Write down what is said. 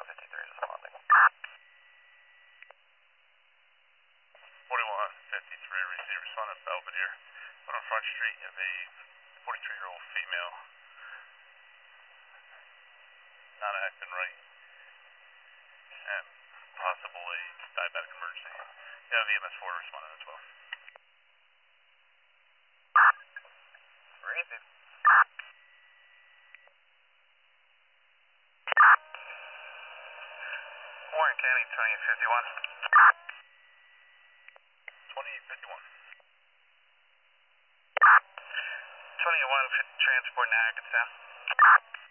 53 is responding. 4153, receive respondent Belvedere. On Front Street, you have a 43-year-old female, not acting right, and possibly diabetic emergency. You have EMS4 responding as well. Receive. Warren County, 2051. 2051. 21, transport to Hackettstown.